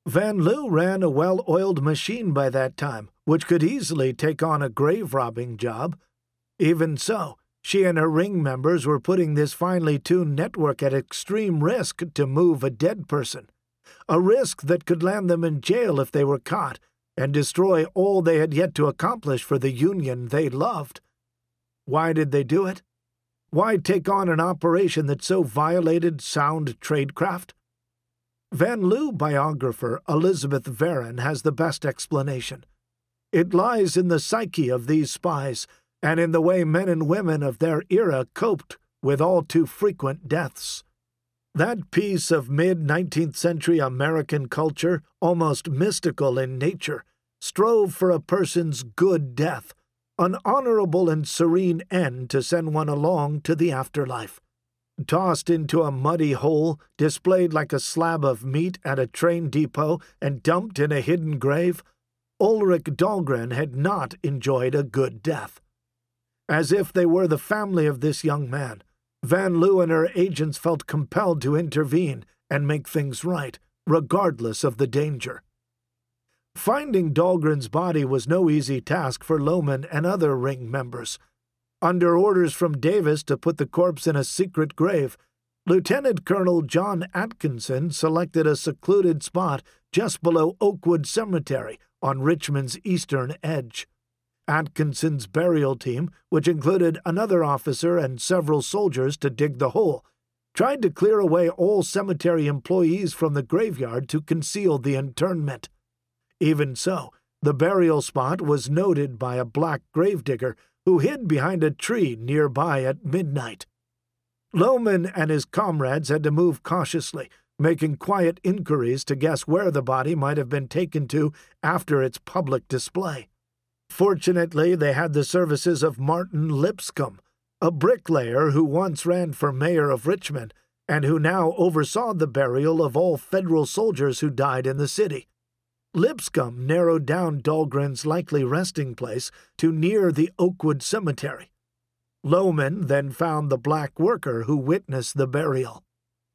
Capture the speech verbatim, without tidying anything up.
Van Loo ran a well-oiled machine by that time, which could easily take on a grave-robbing job. Even so, she and her ring members were putting this finely tuned network at extreme risk to move a dead person, a risk that could land them in jail if they were caught and destroy all they had yet to accomplish for the union they loved. Why did they do it? Why take on an operation that so violated sound tradecraft? Van Loo biographer Elizabeth Varon has the best explanation. It lies in the psyche of these spies and in the way men and women of their era coped with all too frequent deaths. That piece of mid-nineteenth century American culture, almost mystical in nature, strove for a person's good death, an honorable and serene end to send one along to the afterlife. Tossed into a muddy hole, displayed like a slab of meat at a train depot, and dumped in a hidden grave, Ulrich Dahlgren had not enjoyed a good death. As if they were the family of this young man, Van Loo and her agents felt compelled to intervene and make things right, regardless of the danger. Finding Dahlgren's body was no easy task for Lohman and other ring members. Under orders from Davis to put the corpse in a secret grave, Lieutenant Colonel John Atkinson selected a secluded spot just below Oakwood Cemetery on Richmond's eastern edge. Atkinson's burial team, which included another officer and several soldiers to dig the hole, tried to clear away all cemetery employees from the graveyard to conceal the internment. Even so, the burial spot was noted by a black gravedigger who hid behind a tree nearby at midnight. Lohman and his comrades had to move cautiously, making quiet inquiries to guess where the body might have been taken to after its public display. Fortunately, they had the services of Martin Lipscomb, a bricklayer who once ran for mayor of Richmond and who now oversaw the burial of all Federal soldiers who died in the city. Lipscomb narrowed down Dahlgren's likely resting place to near the Oakwood Cemetery. Lohman then found the black worker who witnessed the burial.